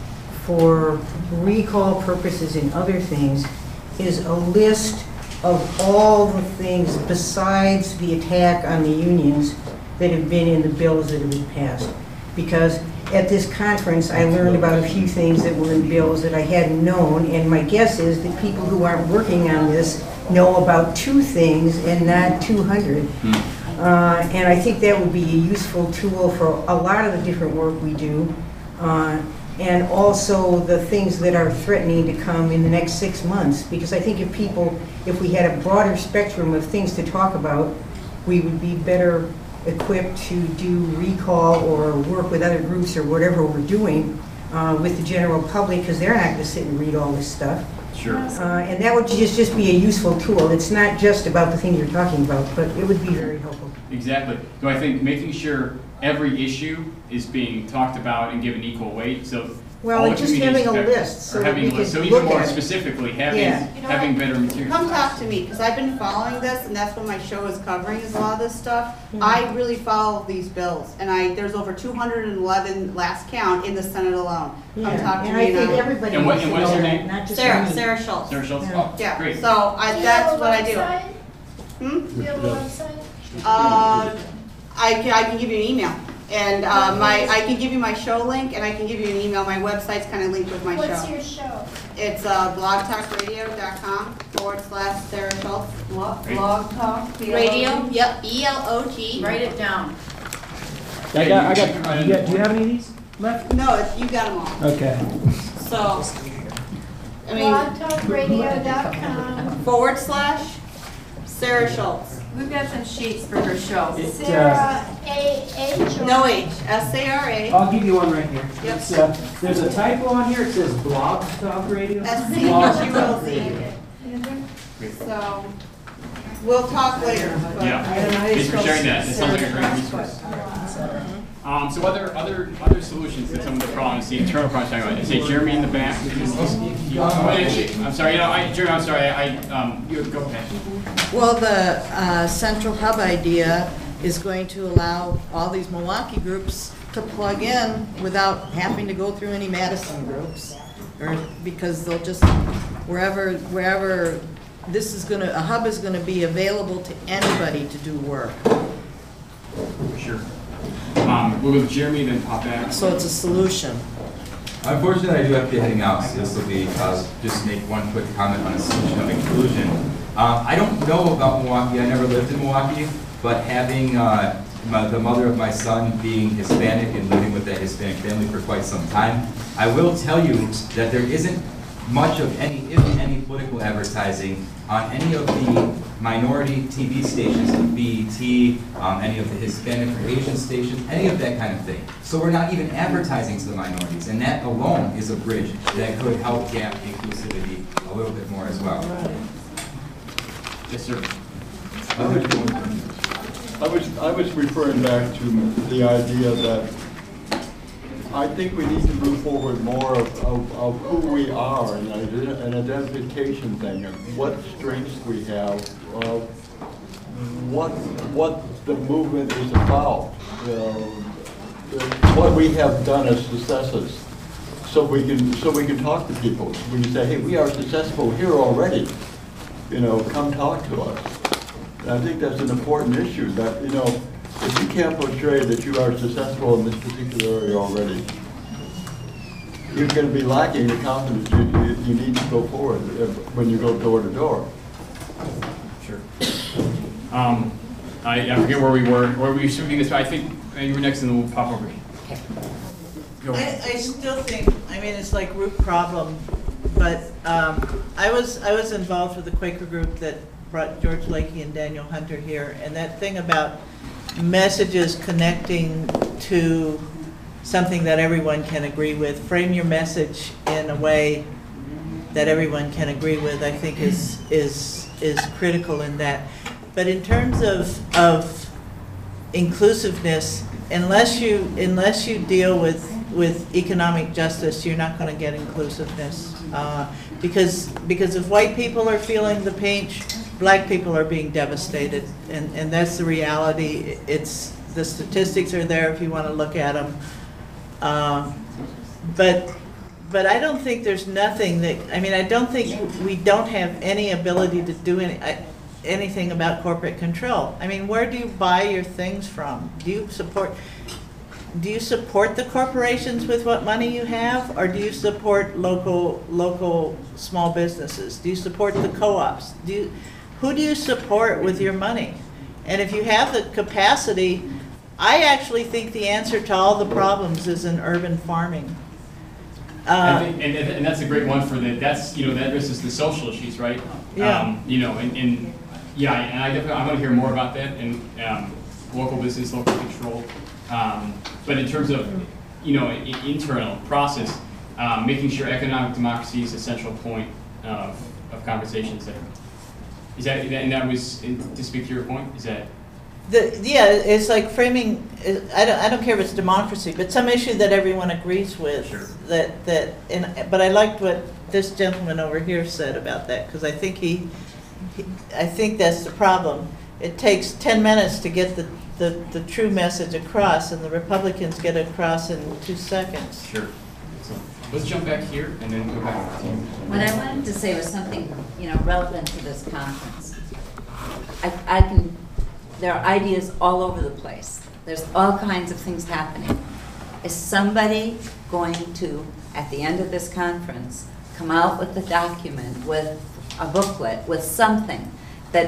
for recall purposes and other things is a list of all the things besides the attack on the unions that have been in the bills that have been passed. Because at this conference, I learned about a few things that were in bills that I hadn't known, and my guess is that people who aren't working on this know about two things and not two hundred. Uh, and I think that would be a useful tool for a lot of the different work we do. Uh, and also the things that are threatening to come in the next six months. Because I think if people, if we had a broader spectrum of things to talk about, we would be better equipped to do recall or work with other groups or whatever we're doing uh, with the general public, because they're not going to sit and read all this stuff. Sure. Uh, and that would just, just be a useful tool. It's not just about the thing you're talking about, but it would be very helpful. Exactly. So I think making sure every issue is being talked about and given equal weight, so Well, all the just communities having a have- list so or that having we a list. can So even look more at it. specifically, having, Yeah. You know having what? better material. Come talk to me, because I've been following this, and that's what my show is covering, is a lot of this stuff. I really follow these bills, and I, there's over two hundred eleven, last count, in the Senate alone. Come Yeah, talk to and me. I think I'll- everybody And what- needs and to what is know your that, name? not just Sarah, me. Sarah Schultz. Sarah Schultz? Yeah. Oh, Yeah, great. so I, Do you that's have a what I do. website? Hmm? Do you have a website? Uh, I can, I can give you an email, and, uh, my, I can give you my show link, and I can give you an email. My website's kinda linked with my show. What's your show? It's, uh, blogtalkradio.com forward slash Sarah Schultz. Blog blog talk. B L O G. Radio, yep, B L O G. Write it down. I got, I got, you got, do you have any of these left? No, it's, you got them all. Okay. So, I mean, blog talk radio dot com. forward slash Sarah Schultz. We've got some sheets for her show. It, uh, Sarah A H. or- No H, S A R A. I'll give you one right here. Yep. It's, uh, there's a typo on here, it says blog talk radio. S C Blog H U Talk L Z. Radio. So, we'll talk later. but- Yeah, thanks for sharing that. It sounds like a great resource. Um, so other, other, other solutions to some of the problems, the internal problems, I'm talking about. Say Jeremy in the back. I'm sorry, you know, I, Jeremy, I'm sorry, I, um, you go ahead. Well, the uh, central hub idea is going to allow all these Milwaukee groups to plug in without having to go through any Madison groups. Or, because they'll just, wherever, wherever, this is gonna, a hub is gonna be available to anybody to do work. Sure. Um, we'll go with Jeremy, then pop back. So it's a solution. Unfortunately, I do have to be heading out, so this will be, I'll just make one quick comment on a solution of inclusion. Um, I don't know about Milwaukee, I never lived in Milwaukee, but having uh, my, the mother of my son being Hispanic and living with that Hispanic family for quite some time, I will tell you that there isn't much of any, if any, political advertising on any of the minority T V stations, B E T, um, any of the Hispanic or Asian stations, any of that kind of thing. So we're not even advertising to the minorities, and that alone is a bridge that could help gap inclusivity a little bit more as well. Yes, sir. I was, I was referring back to the idea that I think we need to move forward more of, of, of who we are and an identification thing, of what strengths we have, of what, what the movement is about, uh, what we have done as successes. So we can, so we can talk to people. We can say, hey, we are successful here already. You know, come talk to us. And I think that's an important issue, that, you know, if you can't portray that you are successful in this particular area already, you're going to be lacking the confidence you, you, you need to go forward when you go door to door. Sure. Um, I, I forget where we were, where we were shooting this, but I think uh, you were next and we'll pop over. Go I, ahead. I still think, I mean, it's like root problem, but um, I was I was involved with the Quaker group that brought George Lakey and Daniel Hunter here, and that thing about messages connecting to something that everyone can agree with, frame your message in a way that everyone can agree with, I think is is is critical in that. But in terms of of inclusiveness, unless you unless you deal with with economic justice, you're not going to get inclusiveness. Uh, because because if white people are feeling the pinch, black people are being devastated, and and that's the reality. It's the statistics are there if you want to look at them. Uh, but but I don't think there's nothing that, I mean, I don't think we don't have any ability to do any, I- anything about corporate control. I mean, where do you buy your things from? Do you support, do you support the corporations with what money you have? Or do you support local, local small businesses? Do you support the co-ops? Do you, who do you support with your money? And if you have the capacity, I actually think the answer to all the problems is in urban farming. I Uh, think, and, and that's a great one for the, that's, you know, that addresses the social issues, right? Yeah. Um, you know, and, and, yeah, and I definitely, I want to hear more about that, and, um, local business, local control. Um, but in terms of, you know, i- internal process, um, making sure economic democracy is a central point of, of conversations there. Is that, and that was, in- to speak to your point, is that? The, yeah, it's like framing, I don't, I don't care if it's democracy, but some issue that everyone agrees with. Sure. That, that, and, but I liked what this gentleman over here said about that, because I think he, he, I think that's the problem. It takes ten minutes to get the, the, the true message across, and the Republicans get it across in two seconds. Sure. So, let's jump back here and then go back to you. What I wanted to say was something, you know, relevant to this conference. I, I can, there are ideas all over the place. There's all kinds of things happening. Is somebody going to, at the end of this conference, come out with a document, with a booklet, with something that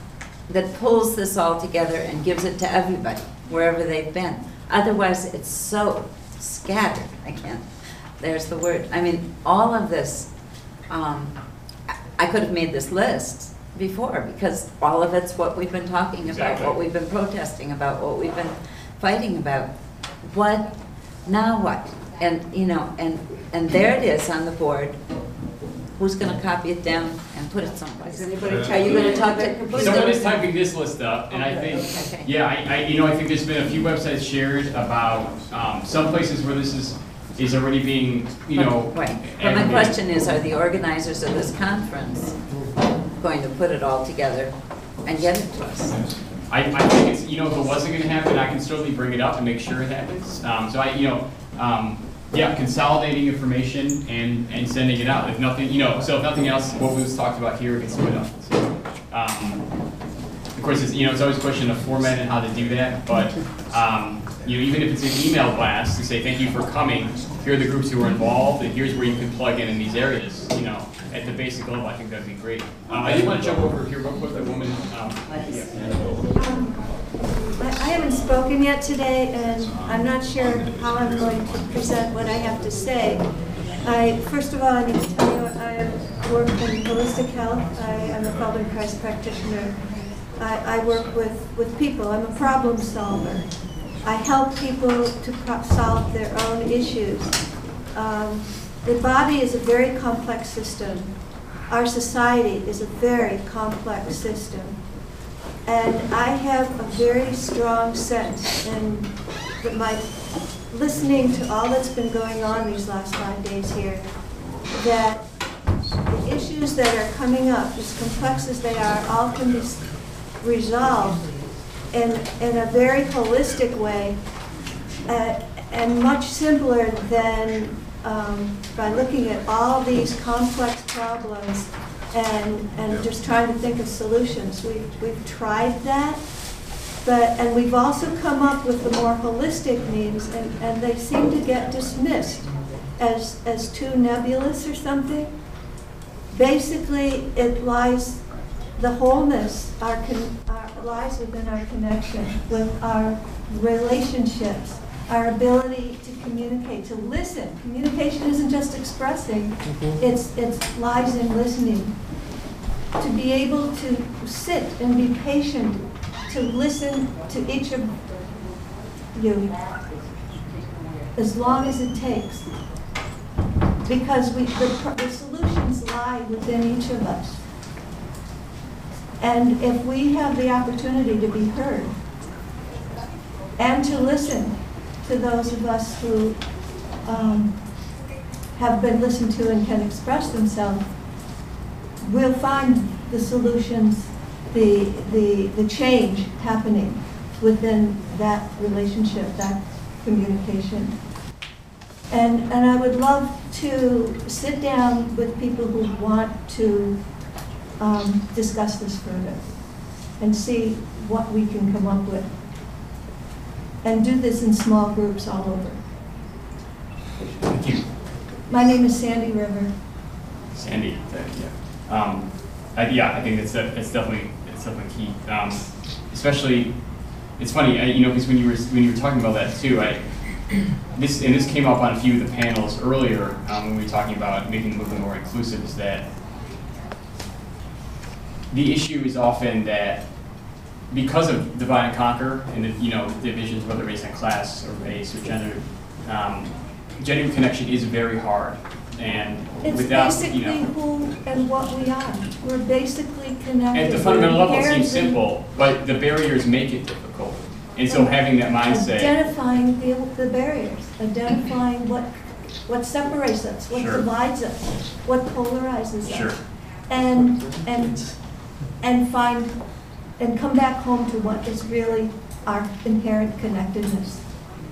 that pulls this all together and gives it to everybody, wherever they've been? Otherwise, it's so scattered. I can't, there's the word. I mean, all of this, um, I- I could have made this list before, because all of it's what we've been talking about, Exactly. what we've been protesting about, what we've been fighting about. What, now what? And, you know, and, and there it is on the board. Who's gonna copy it down and put it someplace? Is anybody, are you gonna talk to? who's Someone gonna- is typing this list up, and I Okay, think, okay. yeah, I, I, you know, I think there's been a few websites shared about, um, some places where this is, is already being, you know. Right, but my advocated. question is, are the organizers of this conference going to put it all together and get it to us? I, I think it's, you know, if it wasn't gonna happen, I can certainly bring it up and make sure it happens. Um, so I, you know, um, yeah, consolidating information and, and sending it out. If nothing, you know, so if nothing else, what was talked about here gets put up. So, um, of course, it's, you know, it's always a question of format and how to do that, but, um, you know, even if it's an email blast to say, thank you for coming, here are the groups who are involved, and here's where you can plug in in these areas, you know, at the basic level, I think that'd be great. Um, I did want to jump over here real quick, the woman, um, yeah. I I haven't spoken yet today, and I'm not sure how I'm going to present what I have to say. I, first of all, I need to tell you, I work in holistic health. I am a Feldenkrais practitioner. I, I work with, with people. I'm a problem solver. I help people to pro- solve their own issues. Um, the body is a very complex system. Our society is a very complex system. And I have a very strong sense in that my listening to all that's been going on these last five days here, that the issues that are coming up, as complex as they are, all can be s- resolved in, in a very holistic way, uh, and much simpler than um, by looking at all these complex problems and, and just trying to think of solutions. We've, we've tried that, but, and we've also come up with the more holistic needs, and, and they seem to get dismissed as, as too nebulous or something. Basically, it lies, the wholeness our con, our, lies within our connection, with our relationships, our ability to communicate, to listen. Communication isn't just expressing, it's, it's lies in listening. To be able to sit and be patient, to listen to each of you as long as it takes. Because we, the, the solutions lie within each of us. And if we have the opportunity to be heard and to listen to those of us who um, have been listened to and can express themselves, we'll find the solutions, the, the, the change happening within that relationship, that communication. And, and I would love to sit down with people who want to um, discuss this further and see what we can come up with. And do this in small groups all over. Thank you. My name is Sandy River. Sandy, thank you. Um, I, yeah, I think it's, it's definitely, it's definitely key. Um, especially, it's funny, I, you know, because when you were, when you were talking about that too, I, this, and this came up on a few of the panels earlier, um, when we were talking about making the movement more inclusive, is that the issue is often that because of divide and conquer and the, you know, divisions, whether based on class or race or gender, um, genuine connection is very hard. And It's without, basically you know, who and what we are. We're basically connected. at the fundamental level, it Inherently seems simple, but the barriers make it difficult. And so having that mindset, Identifying the, the barriers, identifying what, what separates us, what Sure. divides us, what polarizes us. Sure. And, and, and find, and come back home to what is really our inherent connectedness.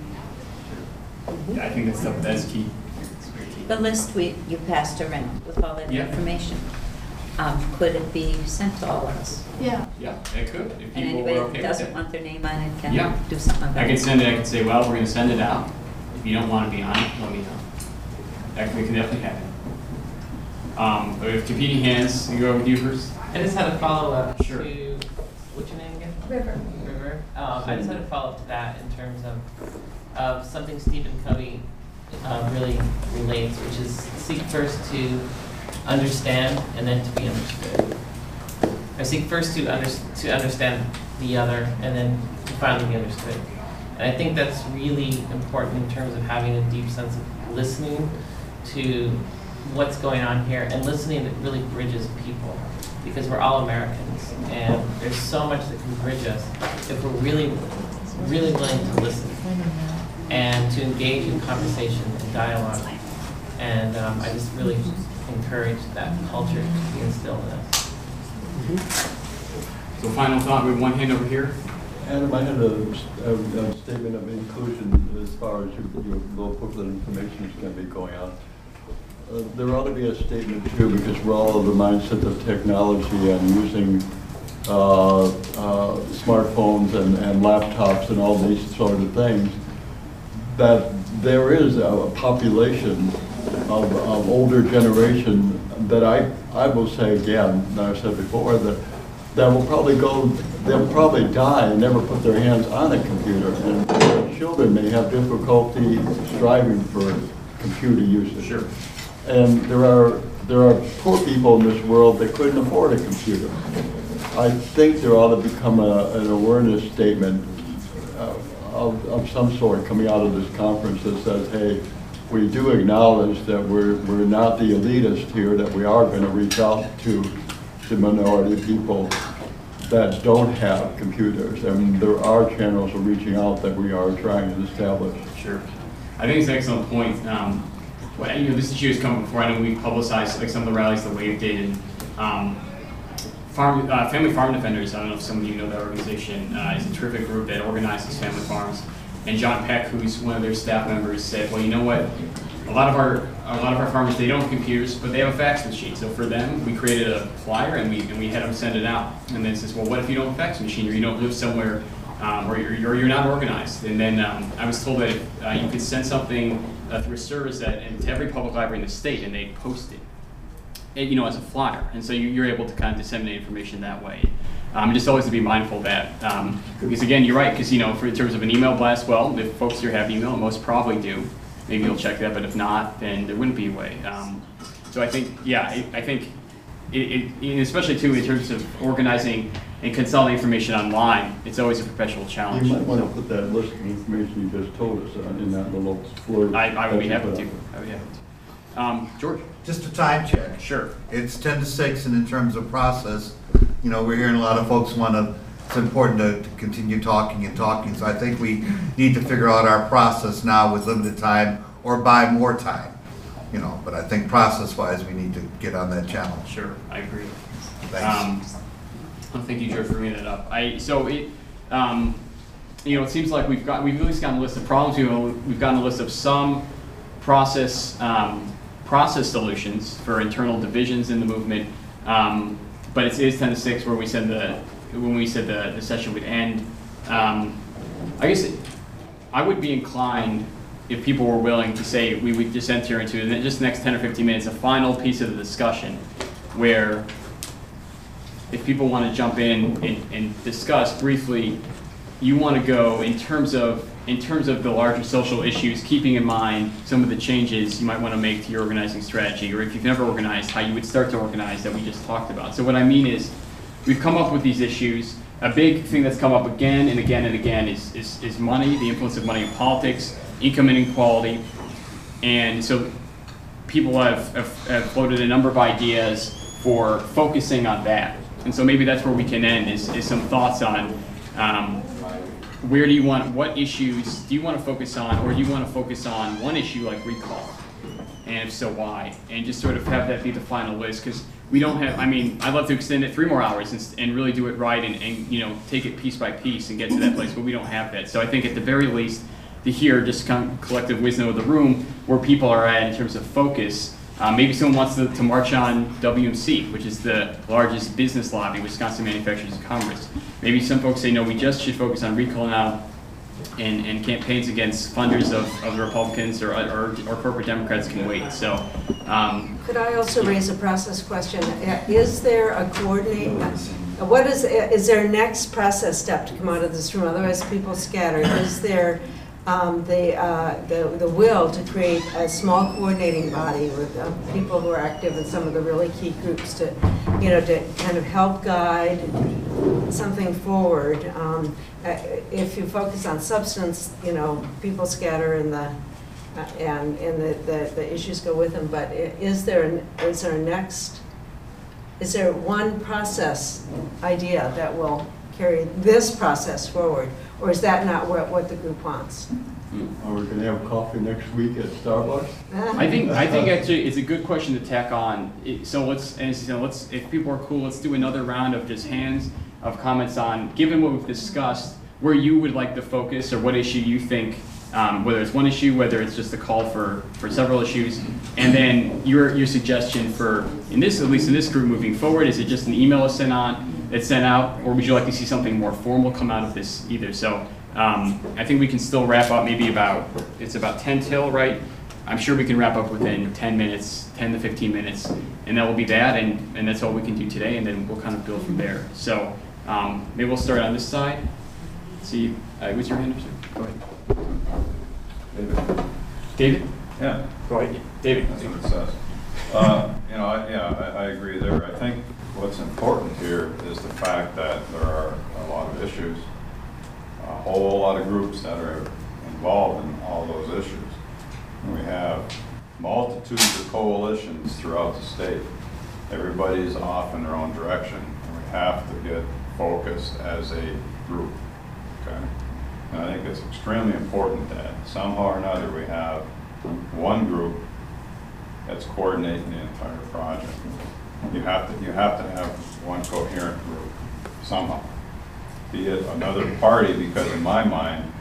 I think that's, that's key. The list we, you passed around with all that Yeah. information, um, could it be sent to all of us? Yeah. Yeah, it could, if And people anybody were that okay with doesn't it. want their name on it can Yeah. do something about I it. can send it, I can say, well, we're gonna send it out. If you don't wanna be on it, let me know. That, we can definitely have it. Um, we have competing hands, you go with you first? I just had a follow-up Sure. to, what's your name again? River. River. Um, I just had a follow-up to that in terms of, of something Stephen Covey uh, really relates, which is seek first to understand and then to be understood. Or seek first to, under, to understand the other and then to finally be understood. And I think that's really important in terms of having a deep sense of listening to what's going on here and listening that really bridges people, because we're all Americans and there's so much that can bridge us if we're really, really willing to listen and to engage in conversation and dialogue. And um, I just really encourage that culture to be instilled in us. So final thought, we have one hand over here. Adam, I had a, a, a statement of inclusion as far as your, your low booklet information is going to be going out. Uh, there ought to be a statement too, because we're all of the mindset of technology and using uh, uh, smartphones and, and laptops and all these sort of things, that there is a, a population of, of older generation that I, I will say again, and I've said before, that that will probably go, they'll probably die and never put their hands on a computer. And their children may have difficulty striving for computer usage. Sure. And there are, there are poor people in this world that couldn't afford a computer. I think there ought to become a, an awareness statement uh, of, of some sort coming out of this conference that says, hey, we do acknowledge that we're, we're not the elitist here, that we are going to reach out to the minority people that don't have computers. And there are channels of reaching out that we are trying to establish. Sure. I think it's an excellent point. Um, well, you know, this issue has come before. I know we publicized like some of the rallies that WAVE did, and um, farm, uh, Family Farm Defenders, I don't know if some of you know that organization, uh, is a terrific group that organizes family farms. And John Peck, who's one of their staff members, said, well, you know what, a lot of our a lot of our farmers, they don't have computers, but they have a fax machine. So for them, we created a flyer and we and we had them send it out. And then it says, well, what if you don't have a fax machine or you don't live somewhere um, or you're, you're you're not organized? And then um, I was told that if, uh, you could send something uh, through a service that and to every public library in the state, and they post it, and, you know, as a flyer. And so you, you're able to kind of disseminate information that way. Um, just always to be mindful of that, um, because again, you're right. Because you know, for in terms of an email blast, well, if folks here have email, and most probably do. Maybe you'll check that, but if not, then there wouldn't be a way. Um, so I think, yeah, I, I think, it, it, especially too in terms of organizing and consolidating information online, it's always a perpetual challenge. You might want to put that list of information you just told us uh, in that little blurb. I, I would be that happy you to. put up. I would be happy to. Um, George. Just a time check. Sure. It's ten to six, and in terms of process, you know, we're hearing a lot of folks want to, it's important to, to continue talking and talking, so I think we need to figure out our process now with limited time or buy more time, you know, but I think process-wise, we need to get on that challenge. Sure, I agree. Thanks. Um, well, thank you, George, for bringing that up. I, so it, um, you know, it seems like we've got, we've at least gotten a list of problems. We've, we've gotten a list of some process um, process solutions for internal divisions in the movement. Um, but it is ten to six where we said the, when we said the, the session would end. Um, I guess it, I would be inclined, if people were willing, to say we would just enter into the, just the next ten or fifteen minutes, a final piece of the discussion where if people want to jump in and, and discuss briefly, you want to go in terms of in terms of the larger social issues, keeping in mind some of the changes you might want to make to your organizing strategy, or if you've never organized, how you would start to organize that we just talked about. So what I mean is, we've come up with these issues. A big thing that's come up again and again and again is, is, is money, the influence of money in politics, income inequality. And so people have, have, have floated a number of ideas for focusing on that. And so maybe that's where we can end, is, is some thoughts on um, where do you want, what issues do you want to focus on, or do you want to focus on one issue like recall? And if so, why? And just sort of have that be the final list, because we don't have, I mean, I'd love to extend it three more hours and, and really do it right and, and, you know, take it piece by piece and get to that place, but we don't have that. So I think at the very least, to hear just kind of collective wisdom of the room, where people are at in terms of focus. Uh, maybe someone wants to, to march on W M C, which is the largest business lobby, Wisconsin Manufacturers Congress. Maybe some folks say, no, we just should focus on recall now and, and campaigns against funders of, of the Republicans or, or, or corporate Democrats can wait. So, um, Could I also raise a process question? Is there a coordinate, what is, is there a next process step to come out of this room? Otherwise people scatter. Is there um, the, uh, the, the will to create a small coordinating body with uh, people who are active in some of the really key groups to, you know, to kind of help guide something forward? Um, if you focus on substance, you know, people scatter and the uh, and and the, the the issues go with them. But is there an, is there a next? Is there one process idea that will carry this process forward, or is that not what what the group wants? Are we gonna have coffee next week at Starbucks? I think I think actually it's a good question to tack on. It, so let's and you know, let's if people are cool, let's do another round of just hands of comments on, given what we've discussed, where you would like to focus or what issue you think, um, whether it's one issue, whether it's just a call for for several issues, and then your your suggestion for in this at least in this group moving forward. Is it just an email is sent on that's sent out, or would you like to see something more formal come out of this either? So. Um, I think we can still wrap up maybe about, it's about ten till, right? I'm sure we can wrap up within ten minutes, ten to fifteen minutes, and that will be that, and, and that's all we can do today, and then we'll kind of build from there. So um, maybe we'll start on this side. See, uh, what's your hand, sir? Go ahead. David. David? Yeah. Go ahead. David. That's what it says. Uh, you know, I, yeah, I, I agree there. I think what's important here is the fact that there are a lot of issues. A whole lot of groups that are involved in all those issues. And we have multitudes of coalitions throughout the state. Everybody's off in their own direction, and we have to get focused as a group. Okay? And I think it's extremely important that somehow or another we have one group that's coordinating the entire project. You have to, you have to have one coherent group somehow. Be it another party, because in my mind,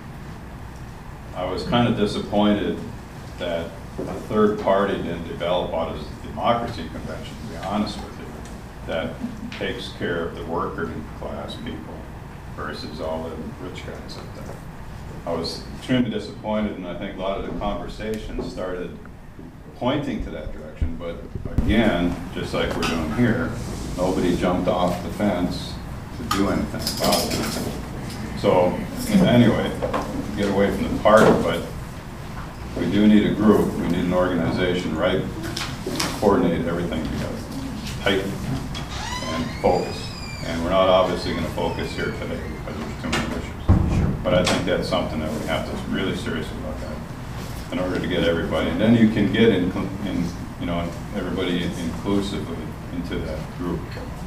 I was kind of disappointed that a third party didn't develop out of the Democracy Convention, to be honest with you, that takes care of the working class people versus all the rich guys up there. I was extremely disappointed, and I think a lot of the conversations started pointing to that direction, but again, just like we're doing here, nobody jumped off the fence to do anything about it. So anyway, get away from the party, but we do need a group, we need an organization, right? Coordinate everything together, tighten and focus. And we're not obviously going to focus here today because there's too many issues. Sure. But I think that's something that we have to really seriously look at in order to get everybody. And then you can get in, in you know, everybody inclusively into that group.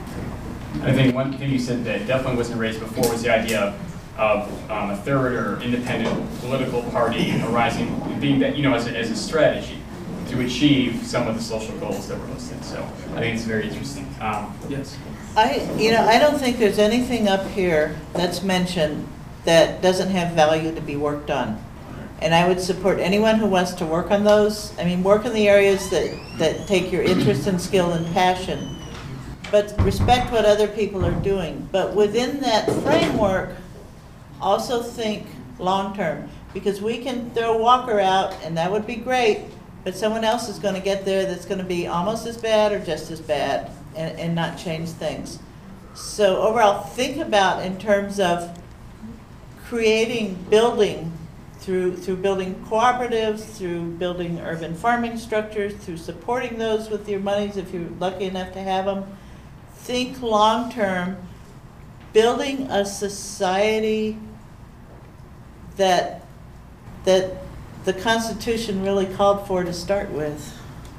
I think one thing you said that definitely wasn't raised before was the idea of, of um, a third or independent political party arising, being that, you know, as a, as a strategy to achieve some of the social goals that were listed. So I think it's very interesting. Um, yes. I, you know, I don't think there's anything up here that's mentioned that doesn't have value to be worked on. And I would support anyone who wants to work on those. I mean, work in the areas that, that take your interest and skill and passion. But respect what other people are doing. But within that framework, also think long-term. Because we can throw Walker out, and that would be great, but someone else is going to get there that's going to be almost as bad or just as bad and, and not change things. So overall, think about in terms of creating, building, through, through building cooperatives, through building urban farming structures, through supporting those with your monies if you're lucky enough to have them. Think long-term, building a society that that the Constitution really called for to start with.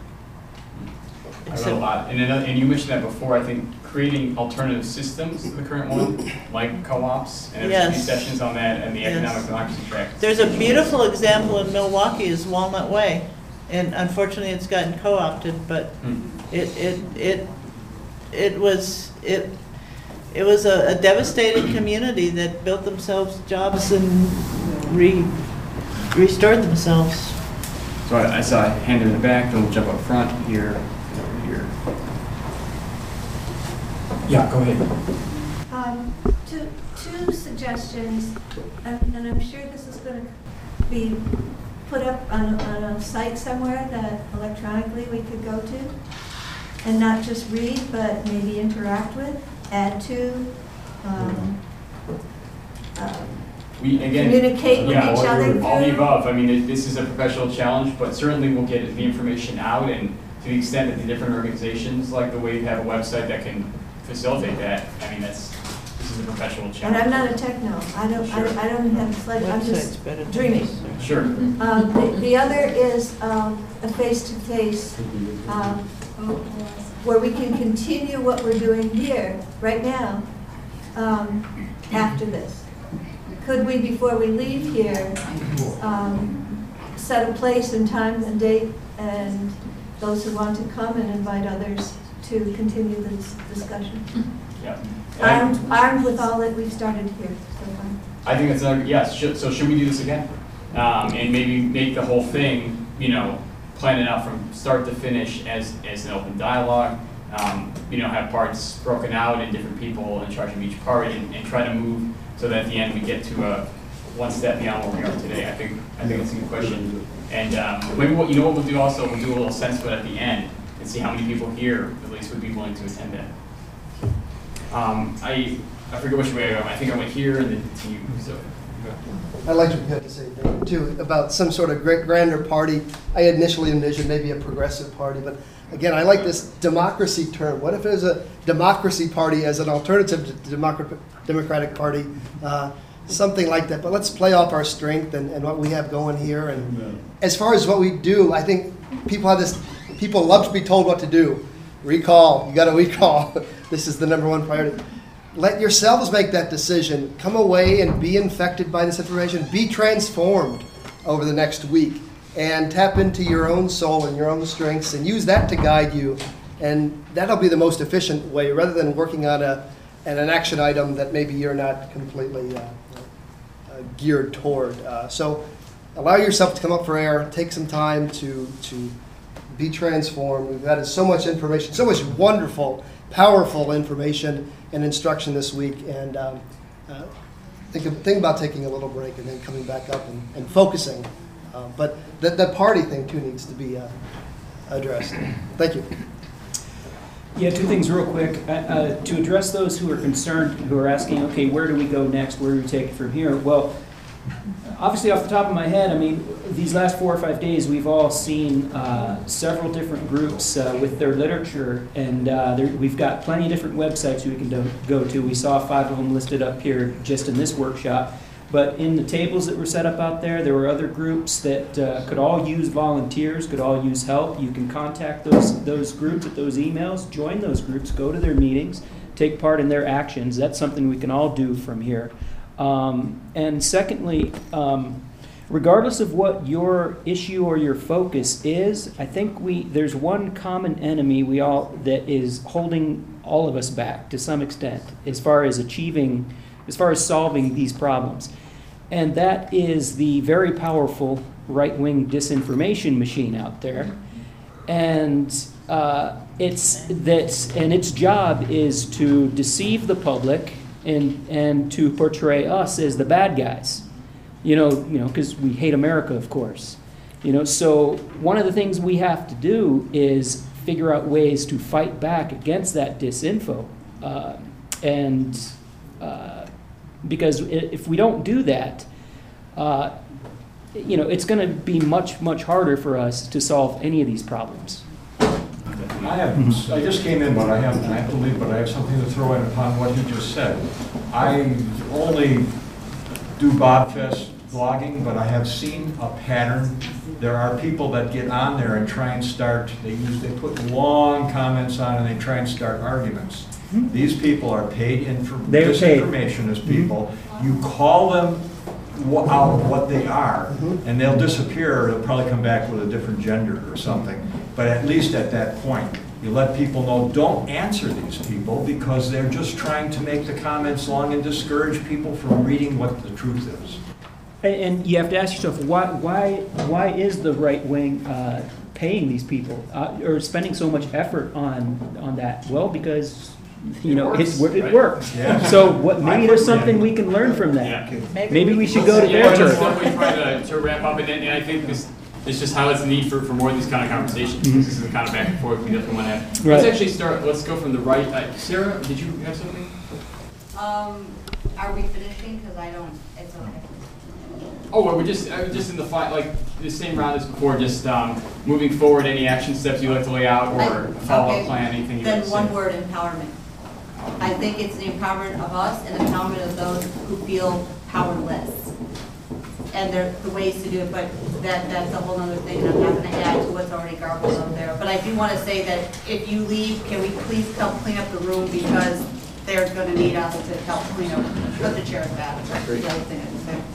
I wrote a lot, and, another, and you mentioned that before. I think creating alternative systems to the current one, like co-ops, and there's a few Yes. sessions on that, and the Yes. economic democracy track. There's a beautiful example in Milwaukee is Walnut Way, and unfortunately it's gotten co-opted, but Hmm. it it it it was it it was a, a devastated community that built themselves jobs and re restored themselves. So I, I saw a hand in the back, then we'll jump up front here, and over here. Yeah, go ahead. Um, two, two suggestions, and, and I'm sure this is going to be put up on, on a site somewhere that electronically we could go to, and not just read, but maybe interact with, add to, um, um, We, again, communicate with yeah, each all other the- all the through- above. I mean, it- this is a professional challenge, but certainly we'll get the information out, and to the extent that the different organizations, like the way you have a website that can facilitate that, I mean, that's, this is a professional And challenge. I'm not a techno, I don't, I don't- I don't have a slide, I'm Website's just better than dreaming. Sure. Um, the, the other is, um, a face-to-face, um, where we can continue what we're doing here, right now, um, after this. Could we, before we leave here, um, set a place and time and date, and those who want to come and invite others to continue this discussion? Yeah. And I- Armed, armed with all that we've started here so far. I think that's another, yes, should, so should we do this again? Um, and maybe make the whole thing, you know, plan it out from start to finish as, as an open dialogue. Um, you know, have parts broken out and different people in charge of each part, and, and try to move so that at the end we get to a one step beyond where we are today. I think, I think that's a good question. And um, maybe what, you know what we'll do also, we'll do a little sense of it at the end and see how many people here at least would be willing to attend that. Um, I, I forget which way I go. I think I went here and then to you, so. I liked what you had to say, David, too, about some sort of great grander party. I initially envisioned maybe a progressive party, but again, I like this democracy term. What if there's a democracy party as an alternative to the Democrat- Democratic Party? Uh, something like that. But let's play off our strength and, and what we have going here. And as far as what we do, I think people have this, people love to be told what to do. Recall, you got to recall. This is the number one priority. Let yourselves make that decision. Come away and be infected by this information. Be transformed over the next week and tap into your own soul and your own strengths and use that to guide you. And that'll be the most efficient way rather than working on a, an action item that maybe you're not completely uh, uh, geared toward. Uh, so allow yourself to come up for air. Take some time to, to be transformed. We've added so much information, so much wonderful, powerful information and instruction this week, and um, uh, think, of, think about taking a little break and then coming back up and, and focusing. Uh, but that, that party thing too needs to be uh, addressed. Thank you. Yeah, two things real quick. Uh, uh, to address those who are concerned, who are asking, okay, where do we go next? Where do we take it from here? Well, obviously off the top of my head, I mean, these last four or five days, we've all seen uh, several different groups uh, with their literature, and uh, there, we've got plenty of different websites we can do, go to. We saw five of them listed up here just in this workshop. But in the tables that were set up out there, there were other groups that uh, could all use volunteers, could all use help. You can contact those, those groups at those emails, join those groups, go to their meetings, take part in their actions. That's something we can all do from here. Um, and secondly, um, regardless of what your issue or your focus is, I think we there's one common enemy we all that is holding all of us back to some extent as far as achieving, as far as solving these problems. and that is the very powerful right-wing disinformation machine out there. And uh, it's that's and its job is to deceive the public and and to portray us as the bad guys. You know, you know, because we hate America, of course. You know, so one of the things we have to do is figure out ways to fight back against that disinfo, uh, and uh, because if we don't do that, uh, you know, it's going to be much, much harder for us to solve any of these problems. I have, I just came in, but I have, I believe, but I have something to throw in upon what you just said. I only do Bobfest blogging, but I have seen a pattern. There are people that get on there and try and start, they use, they put long comments on and they try and start arguments. Mm-hmm. These people are paid in for disinformation as people. Mm-hmm. You call them wh out what they are, mm-hmm. and they'll disappear, or they'll probably come back with a different gender or something. But at least at that point, you let people know, don't answer these people because they're just trying to make the comments long and discourage people from reading what the truth is. And you have to ask yourself, why, why, why is the right wing uh, paying these people uh, or spending so much effort on on that? Well, because you know, it works. it's, it Right? works. Yeah. So what? Maybe there's something we can learn from that. Yeah. Maybe, maybe we should go to yeah, their church. Definitely try to, to wrap up, and, and I think this this just highlights the need for, for more of these kind of conversations. Mm-hmm. This is the kind of back and forth we definitely want to have. Right. Let's actually start. Let's go from the right. Uh, Sarah, did you have something? Um, are we finishing? Because I don't. It's okay. Oh, well, we're just uh, just in the fight, like the same round as before. Just um, moving forward, any action steps you'd like to lay out, or a follow-up Okay. plan, anything you'd Then like to one say? word: empowerment. I think it's the empowerment of us and the empowerment of those who feel powerless. And there the ways to do it, but that that's a whole other thing. And I'm not going to add to what's already garbled up there. But I do want to say that if you leave, can we please help clean up the room, because they're going to need us to help clean up, put the chairs back. That's the other thing I'd say.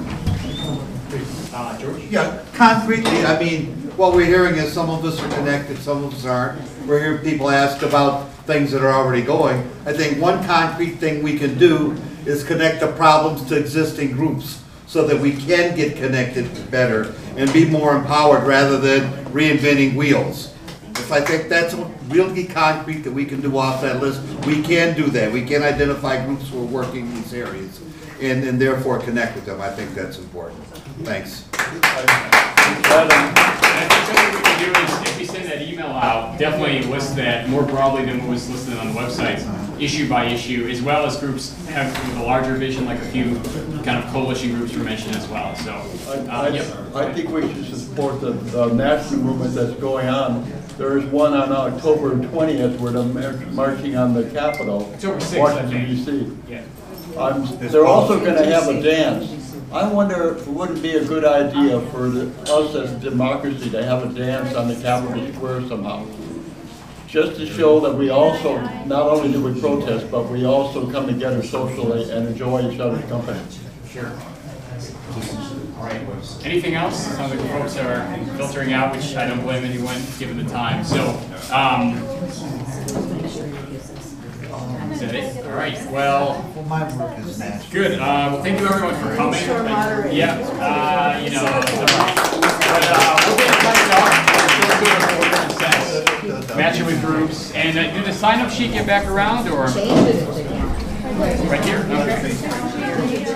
Uh, George? Yeah, concretely, I mean, what we're hearing is some of us are connected, some of us aren't. We're hearing people ask about things that are already going. I think one concrete thing we can do is connect the problems to existing groups so that we can get connected better and be more empowered rather than reinventing wheels. If I think that's really concrete that we can do off that list, we can do that. We can identify groups who are working in these areas and, and therefore connect with them. I think that's important. Thanks. If we send that email out, definitely list that more broadly than what was listed on the website, issue by issue, as well as groups have with a larger vision, like a few kind of coalition groups were mentioned as well. So, I, uh, yep. I think we should support the, the national movement that's going on. There is one on October twentieth where they're mar marching on the Capitol, October sixth, Washington, I D C Yeah. Um, they're also going to have a dance. I wonder if it wouldn't be a good idea for the, us as a democracy to have a dance on the Capitol Square somehow. Just to show that we also, not only do we protest, but we also come together socially and enjoy each other's company. Sure. All right. Anything else? Sounds like folks are filtering out, which I don't blame anyone given the time. So, um, is that it? All right. Well, Well, my work is national. good. Uh, well, thank you everyone for coming. Sure, moderate. Yeah. Uh, you know, but uh, we'll get it up. Match it with groups. And uh, did the sign-up sheet get back around, or right here? Okay.